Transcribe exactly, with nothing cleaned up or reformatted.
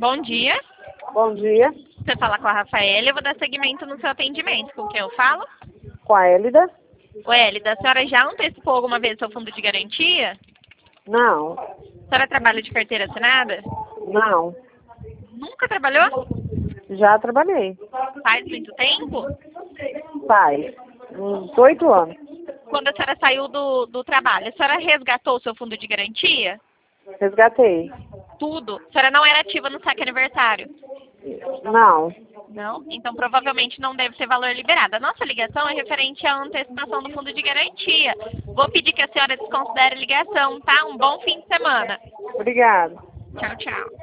Bom dia. Bom dia. Você fala com a Rafaela, eu vou dar seguimento no seu atendimento. Com quem eu falo? Com a Hélida? O Hélida, a senhora já antecipou alguma vez seu fundo de garantia? Não. A senhora trabalha de carteira assinada? Não. Nunca trabalhou? Já trabalhei. Faz muito tempo? Faz uns oito anos. Quando a senhora saiu do, do trabalho, a senhora resgatou o seu fundo de garantia? Resgatei. Tudo? A senhora não era ativa no saque aniversário? Não. Não? Então provavelmente não deve ter valor liberado. A nossa ligação é referente à antecipação do fundo de garantia. Vou pedir que a senhora desconsidere a ligação, tá? Um bom fim de semana. Obrigada. Tchau, tchau.